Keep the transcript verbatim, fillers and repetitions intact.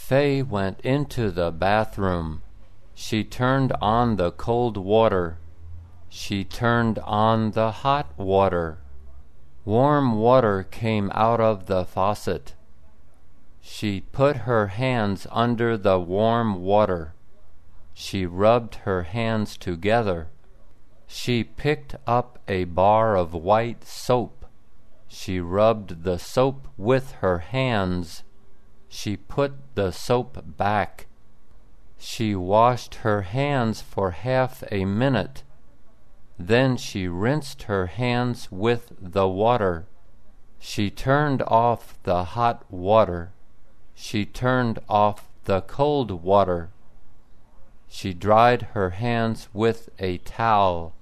Faye went into the bathroom. She turned on the cold water. She turned on the hot water. Warm water came out of the faucet. She put her hands under the warm water. She rubbed her hands together. She picked up a bar of white soap. She rubbed the soap with her hands. She put the soap back. She washed her hands for half a minute. Then she rinsed her hands with the water. She turned off the hot water. She turned off the cold water. She dried her hands with a towel.